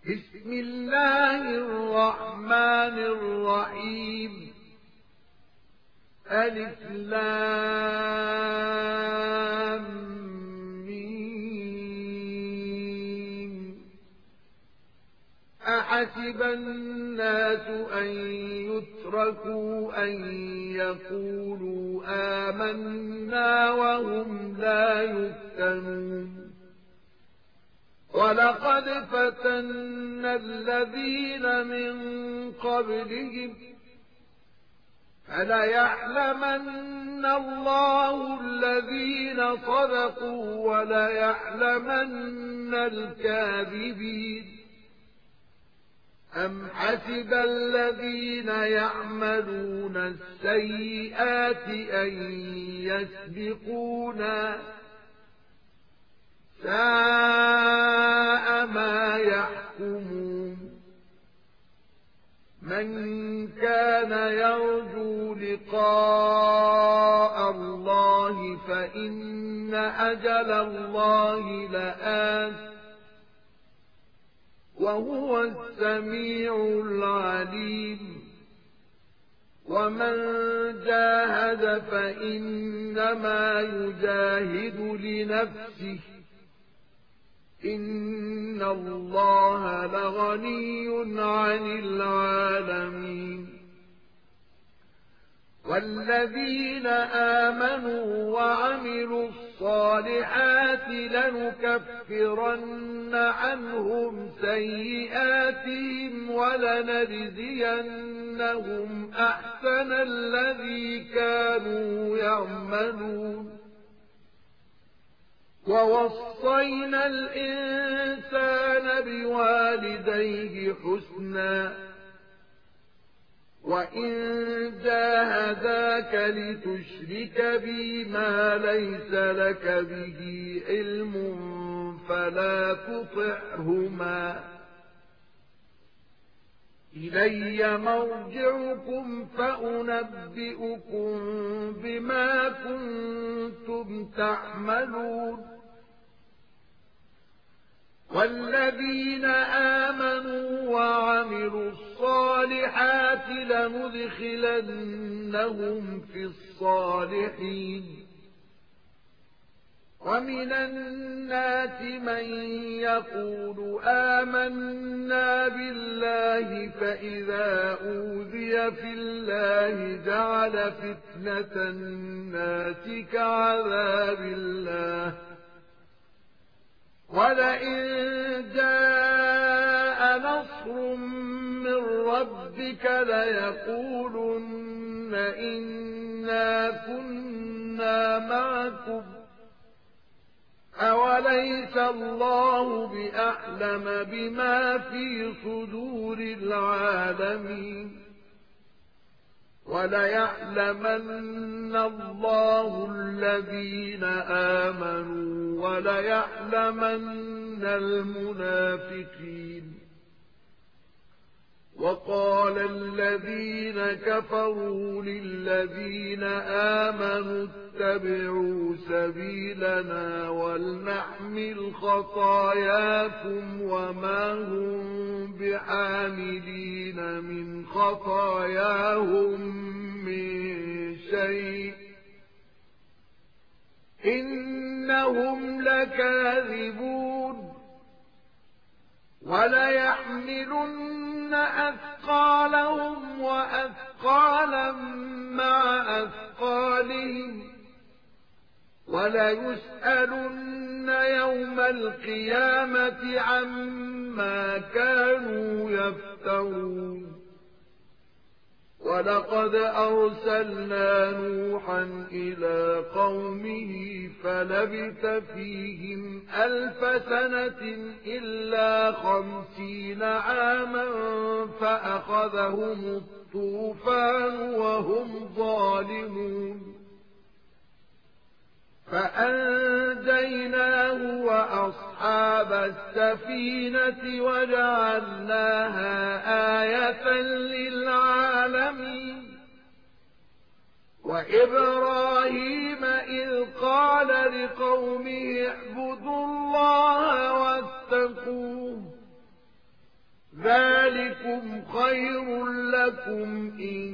بسم الله الرحمن الرحيم. ألف لام ميم. أحسب الناس أن يتركوا أن يقولوا آمنا وهم لا يفتنون. ولقد فتنا الذين من قبلهم فليعلمن الله الذين صدقوا وليعلمن الكاذبين. أم حسب الذين يعملون السيئات أن يسبقونا ساء ما يحكمون. من كان يرجو لقاء الله فإن أجل الله لآت وهو السميع العليم. ومن جاهد فإنما يجاهد لنفسه إن الله لغني عن العالمين. والذين آمنوا وعملوا الصالحات لنكفرن عنهم سيئاتهم ولنجزينهم أحسن الذي كانوا يعملون. ووصينا الإنسان بوالديه حسنا وإن جاهداك لتشرك بي ما ليس لك به علم فلا تطعهما. إلي مرجعكم فأنبئكم بما كنتم تعملون. والذين آمنوا وعملوا الصالحات لندخلنهم في الصالحين. ومن الناس من يقول آمنا بالله فإذا أوذي في الله جعل فتنة الناس كعذاب الله. ولئن جاء نصر من ربك ليقولن إنا كنا معكم أوليس الله بأعلم بما في صدور العالمين. وليعلمن الله الذين آمنوا وليعلمن المنافقين. وقال الذين كفروا للذين آمنوا اتبعوا سبيلنا ولنحمل خطاياكم وما هم بحاملين من خطاياهم من شيء إنهم لكاذبون. وليحملن أثقالهم وأثقالا مع أثقالهم وليسألن يوم القيامة عما كانوا يفترون. ولقد أرسلنا نوحا إلى قومه فلبث فيهم 1000 سنة إلا 50 عاما فأخذهم الطوفان وهم ظالمون. فأنجيناه وأصحاب السفينة وجعلناها آية للعالمين. وإبراهيم إذ قال لقومه اعبدوا الله واتقوه ذلكم خير لكم إن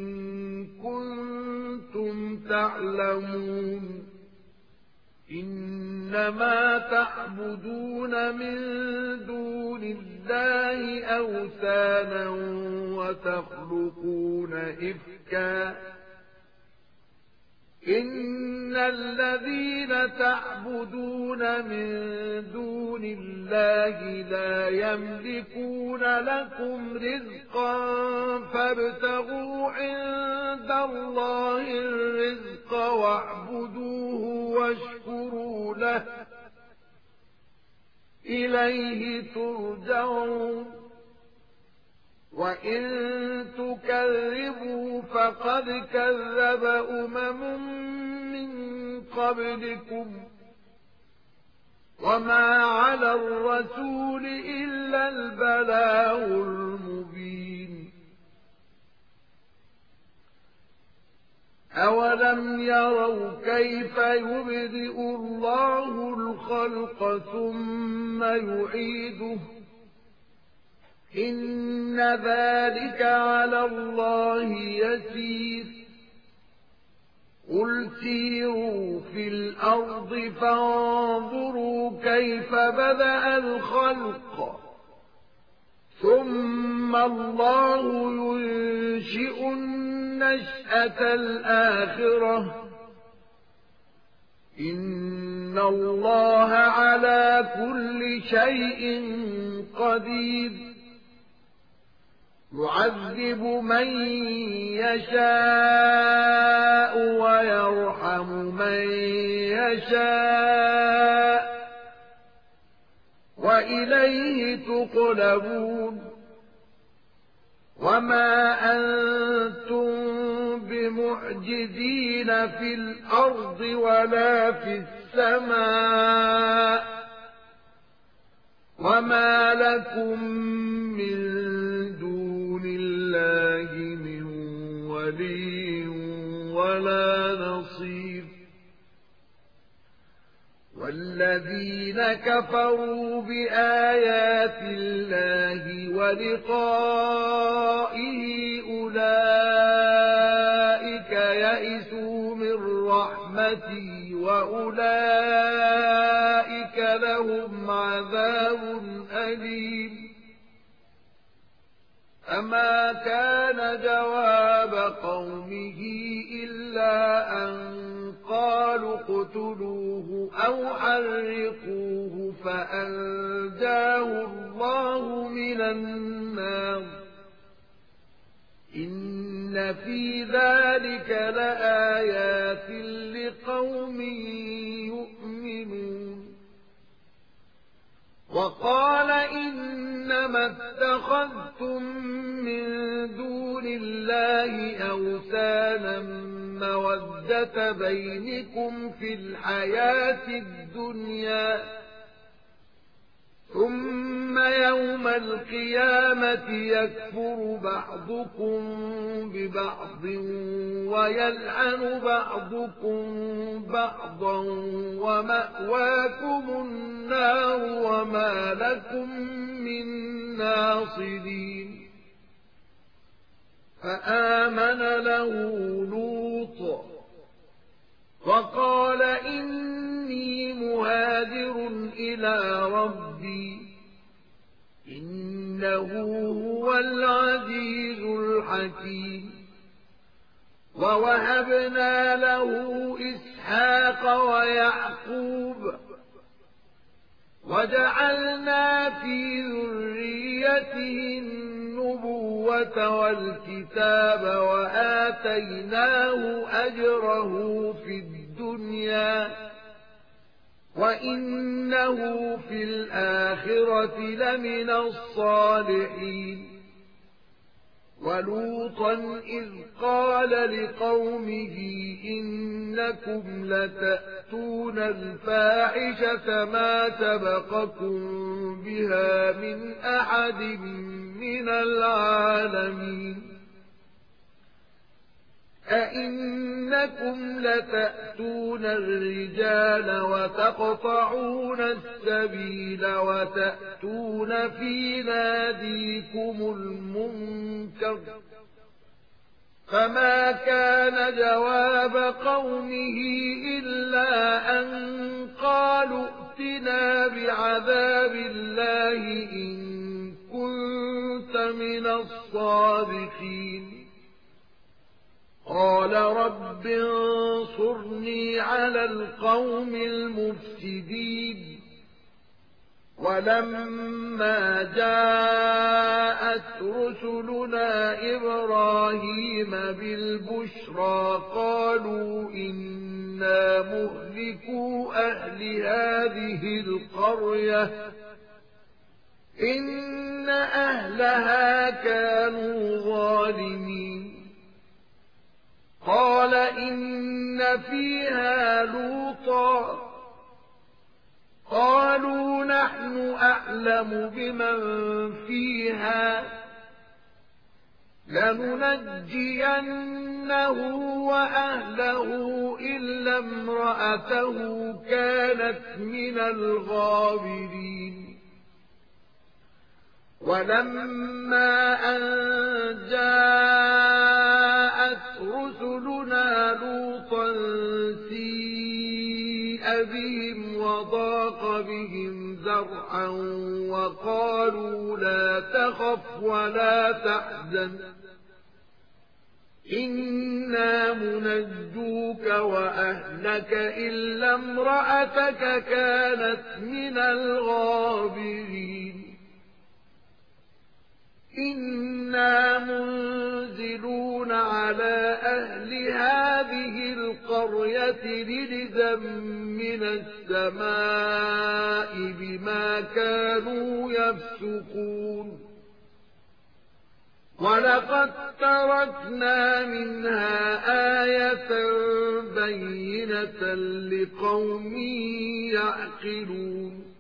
كنتم تعلمون إنما تعبدون من دون الله أوثانا وتخلقون إفكا إن الذين تعبدون من دون الله لا يملكون لكم رزقا فابتغوا عند الله الرزق واعبدوه واشكروا له إليه ترجعون وإن تكذبوا فقد كذب من قبلكم وما على الرسول إلا البلاغ المبين أولم يروا كيف يبدئ الله الخلق ثم يعيده إن ذلك على الله يسير قل سيروا في الأرض فانظروا كيف بدأ الخلق ثم الله ينشئ النشأة الآخرة إن الله على كل شيء قدير يعذب من يشاء ويرحم من يشاء وإليه تقلبون وما أنتم بمعجزين في الأرض ولا في السماء وما لكم من دون الله من ولي ولا نصير والذين كفروا بآيات الله ولقائه أولئك يئسوا من رحمتي وأولئك لهم عذاب أليم أما كان جواب قومه إلا أن قالوا اقتلوه أو حرقوه فأنجاه الله من النار إن في ذلك لآيات لقوم يؤمنون وقال إنما اتخذتم من دون الله أوثانا مودة بينكم في الحياة الدنيا ثم يوم القيامة يكفر بعضكم ببعض ويلعن بعضكم بعضا ومأواكم النار وما لكم من ناصرين فآمن له لوط وقال إني مهاجر إلى ربي إنه هو العزيز الحكيم ووهبنا له إسحاق ويعقوب وجعلنا في ذريته النبوة والكتاب وآتيناه أجره في الدنيا وإنه في الآخرة لمن الصالحين ولوطا إذ قال لقومه إنكم لتأتون الفاحشة ما سبقكم بها من أحد من العالمين أئنكم لتأتون الرجال وتقطعون السبيل وتأتون في ناديكم المنكر فما كان جواب قومه إلا أن قالوا ائتنا بعذاب الله إن كنت من الصادقين قال رب انصرني على القوم المفسدين ولما جاءت رسلنا إبراهيم بالبشرى قالوا إنا مهلكو أهل هذه القرية إن أهلها كانوا ظالمين قال إن فيها لوطا قالوا نحن أعلم بمن فيها لننجينه وأهله إلا امرأته كانت من الغابرين ولما أن جاءت رسلنا لوطا سيء بهم وضاق بهم ذرعا وقالوا لا تخف ولا تحزن إنا منجوك وأهلك إلا امرأتك كانت من الغابرين إنا منزلون على أهل هذه القرية رجزا من السماء بما كانوا يفسقون ولقد تركنا منها آية بينة لقوم يعقلون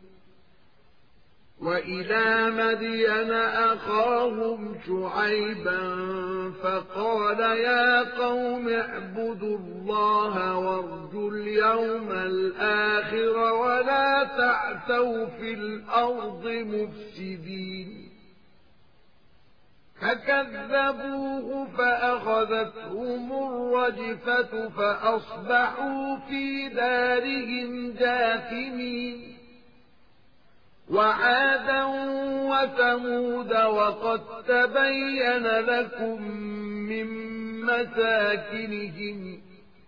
وإلى مدين أخاهم شعيبا فقال يا قوم اعبدوا الله وارجوا اليوم الآخر ولا تعثوا في الأرض مفسدين فكذبوه فأخذتهم الرجفة فأصبحوا في دارهم جاثمين وعادا وثمود وقد تبين لكم من مساكنهم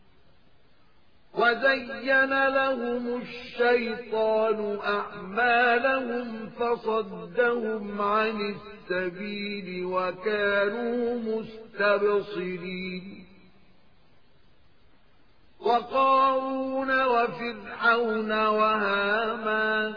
وزين لهم الشيطان أعمالهم فصدهم عن السبيل وكانوا مستبصرين وقارون وفرعون وهامان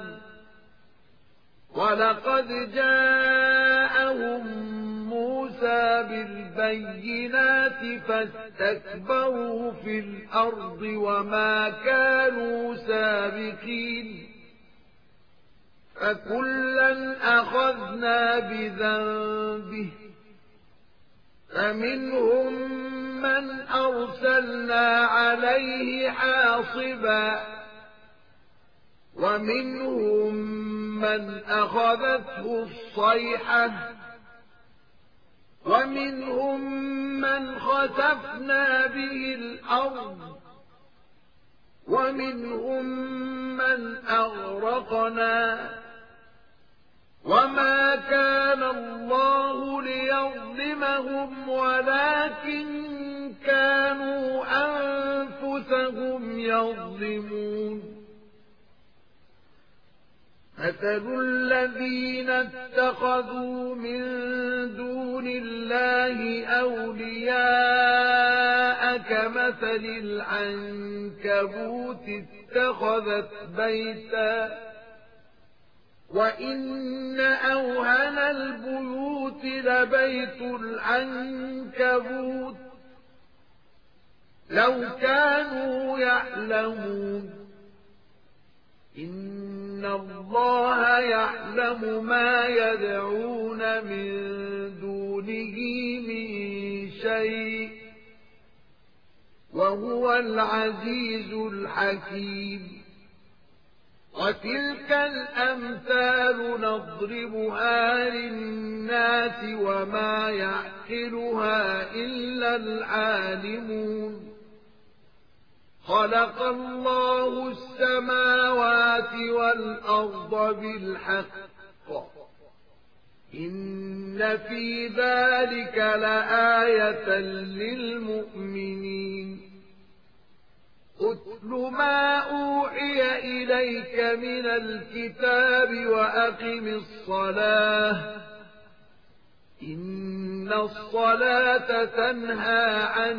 ولقد جاءهم موسى بالبينات فاستكبروا في الأرض وما كانوا سابقين فكلا أخذنا بذنبه فمنهم من أرسلنا عليه حاصبا ومنهم من أخذته الصيحة ومنهم من خسفنا به الأرض ومنهم من أغرقنا وما كان الله ليظلمهم ولكن كانوا أنفسهم يظلمون مثل الذين اتخذوا من دون الله أولياء كمثل العنكبوت اتخذت بيتا وإن أوهن البيوت لبيت العنكبوت لو كانوا يعلمون إن الله يعلم ما يدعون من دونه من شيء وهو العزيز الحكيم. وتلك الأمثال نضربها للناس وما يعقلها إلا العالمون. خلق الله السماوات والأرض بالحق إن في ذلك لآية للمؤمنين. اتل ما أوحي إليك من الكتاب وأقم الصلاة إن الصلاة تنهى عن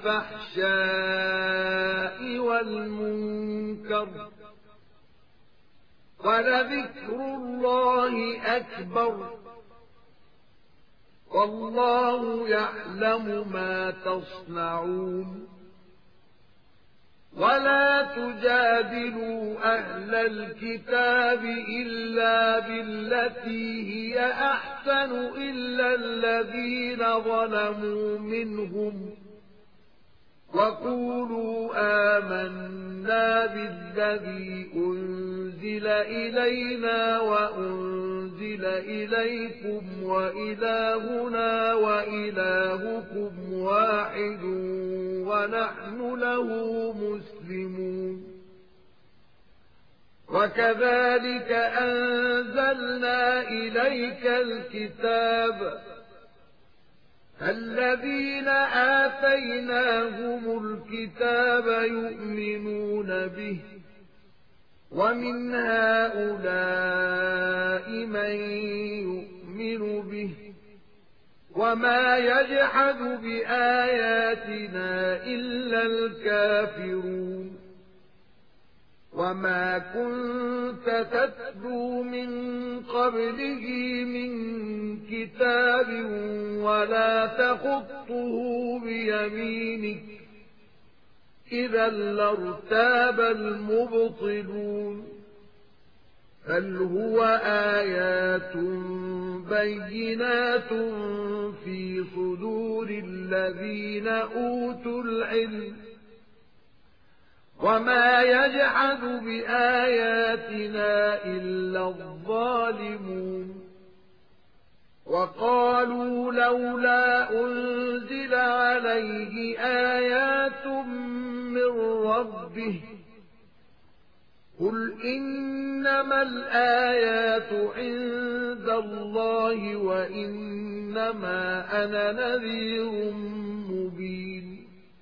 الفحشاء والمنكر ولذكر الله أكبر والله يعلم ما تصنعون. ولا تجادلوا أهل الكتاب إلا بالتي هي أحسن إلا الذين ظلموا منهم وقولوا آمنا بالذي أنزل إلينا وأنزل إليكم وإلهنا وإلهكم واحد ونحن له مسلمون. وكذلك أنزلنا إليك الكتاب الذين آتيناهم الكتاب يؤمنون به ومن هؤلاء من يؤمن به وما يجحد بآياتنا إلا الكافرون. وما كنت تتلو من قبله من كتاب ولا تخطه بيمينك إذا لارتاب المبطلون. بل هو آيات بينات في صدور الذين أوتوا العلم وما يجحد بآياتنا إلا الظالمون. وقالوا لولا أنزل عليه آيات من ربه قل إنما الآيات عند الله وإنما أنا نذير مبين.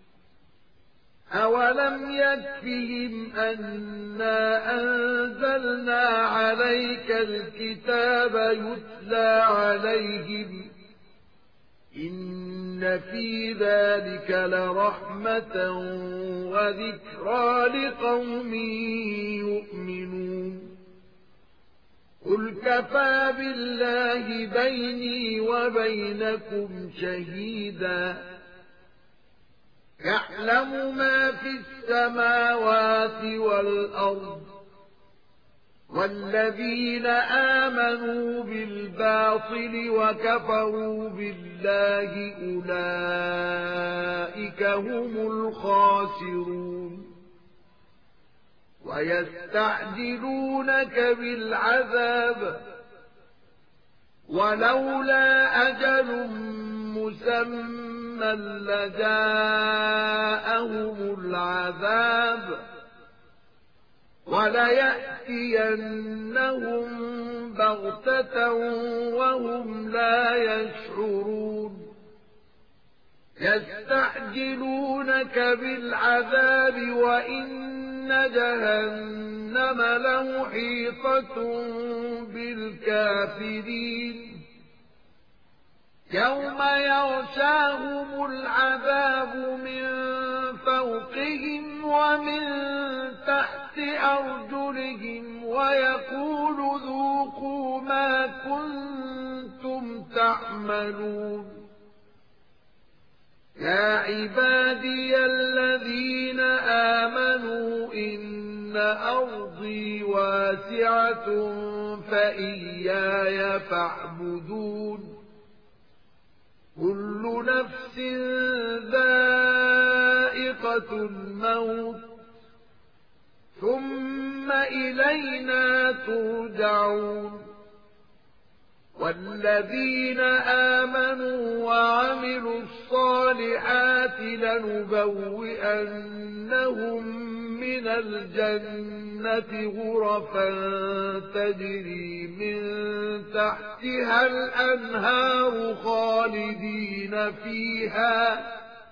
أولم يكفهم أنا أنزلنا عليك الكتاب يتلى عليهم إن في ذلك لرحمة وذكرى لقوم يؤمنون. قل كفى بالله بيني وبينكم شهيدا يعلم ما في السماوات والأرض والذين آمنوا بالباطل وكفروا بالله أولئك هم الخاسرون. ويستعجلونك بالعذاب ولولا أجل مسمى لجاءهم العذاب وليأتينهم بغتة وهم لا يشعرون. يستعجلونك بالعذاب وإن جهنم لمحيطة بالكافرين. يوم يغشاهم العذاب من فوقهم ومن تحت أرجلهم ويقول ذوقوا ما كنتم تعملون. يا عبادي الذين آمنوا إن أرضي واسعة فإياي فاعبدون. كل نفس ذائقة سَكْرَةُ الْمَوْتِ ثُمَّ إِلَيْنَا تُرْجَعُونَ وَالَّذِينَ آمَنُوا وَعَمِلُوا الصَّالِحَاتِ لَنُبَوِّئَنَّهُم مِّنَ الْجَنَّةِ غُرَفًا تَجْرِي مِن تَحْتِهَا الْأَنْهَارُ خَالِدِينَ فِيهَا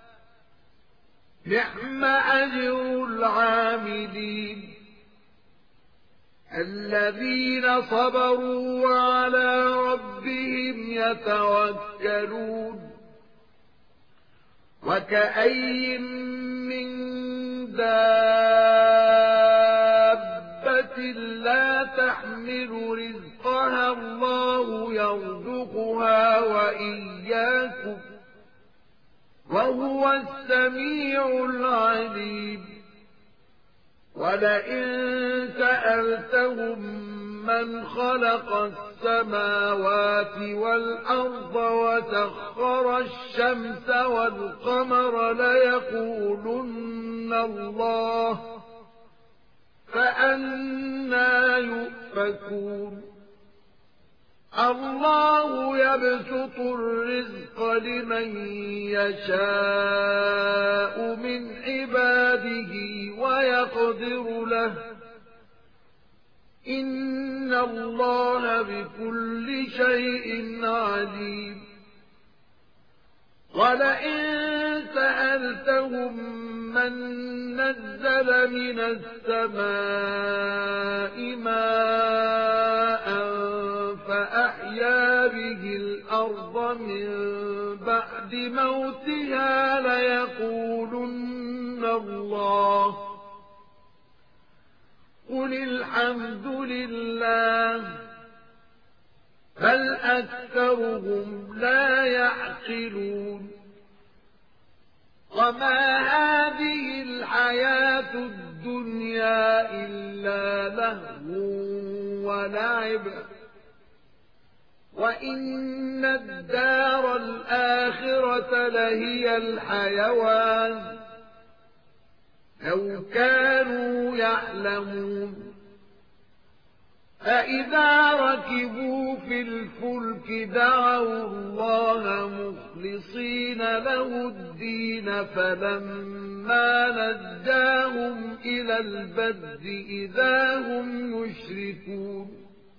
نِعْمَ أَجْرُ الْعَامِلِينَ الَّذِينَ صَبَرُوا وَعَلَى رَبِّهِمْ يَتَوَكَّلُونَ وَكَأَيِّن مِّن دَابَّةٍ لَّا تَحْمِلُ رِزْقَهَا اللَّهُ يَرْزُقُهَا وَإِيَّاكُمْ وَهُوَ السَّمِيعُ الْعَلِيمُ وَلَئِن سَأَلْتَهُم مَّنْ خَلَقَ السَّمَاوَاتِ وَالْأَرْضَ وَسَخَّرَ الشَّمْسَ وَالْقَمَرَ لَيَقُولُنَّ اللَّهُ فَأَنَّىٰ يُؤْفَكُونَ اللَّهُ يَبْسُطُ الرِّزْقَ لِمَن يَشَاءُ مِنْ عِبَادِهِ وَيَقْدِرُ لَهُ إِنَّ اللَّهَ بِكُلِّ شَيْءٍ عَلِيمٌ وَلَئِن سَأَلْتَهُم مَّن نَّزَّلَ مِنَ السَّمَاءِ مَاءً فَأَحْيَا بِهِ الْأَرْضَ مِن بَعْدِ مَوْتِهَا لَيَقُولُنَّ اللَّهُ قُلِ الْحَمْدُ لِلَّهِ بَلْ أَكْثَرُهُمْ لَا يَعْقِلُونَ وَمَا هَٰذِهِ الْحَيَاةُ الدُّنْيَا إِلَّا لَهْوٌ وَلَعِبٌ وَإِنَّ الدَّارَ الْآخِرَةَ لَهِيَ الْحَيَوَانُ لَوْ كَانُوا يَعْلَمُونَ فَإِذَا رَكِبُوا فِي الْفُلْكِ دَعَوُا اللَّهَ مُخْلِصِينَ لَهُ الدِّينَ فَلَمَّا نَجَّاهُمْ إِلَى الْبَرِّ إِذَا هُمْ يُشْرِكُونَ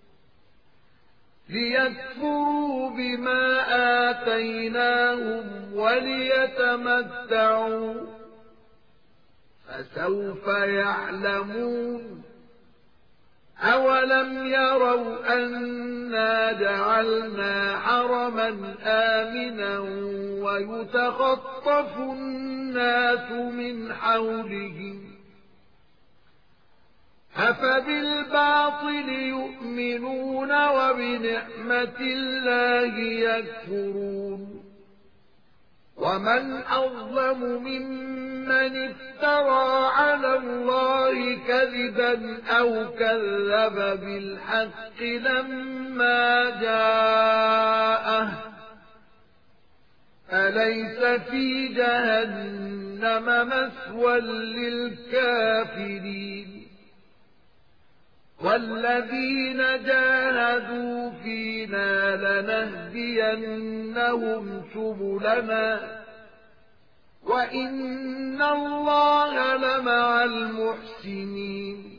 لِيَكْفُرُوا بِمَا آتَيْنَاهُمْ وَلِيَتَمَتَّعُوا فَسَوْفَ يَعْلَمُونَ أَوَلَمْ يَرَوْا أَنَّا جَعَلْنَا حَرَمًا آمِنًا وَيُتَخَطَّفُ النَّاسُ مِنْ حَوْلِهِمْ أَفَبِالْبَاطِلِ يُؤْمِنُونَ وَبِنِعْمَةِ اللَّهِ يَكْفُرُونَ وَمَنْ أَظْلَمُ مِمَّنِ افْتَرَىٰ عَلَى اللَّهِ كَذِبًا أَوْ كَذَّبَ بِالْحَقِّ لَمَّا جَاءَهُ أَلَيْسَ فِي جَهَنَّمَ مَثْوًى لِّلْكَافِرِينَ وَالَّذِينَ جَاهَدُوا فِينَا لَنَهْدِيَنَّهُمْ سُبُلَنَا وَإِنَّ اللَّهَ لَمَعَ الْمُحْسِنِينَ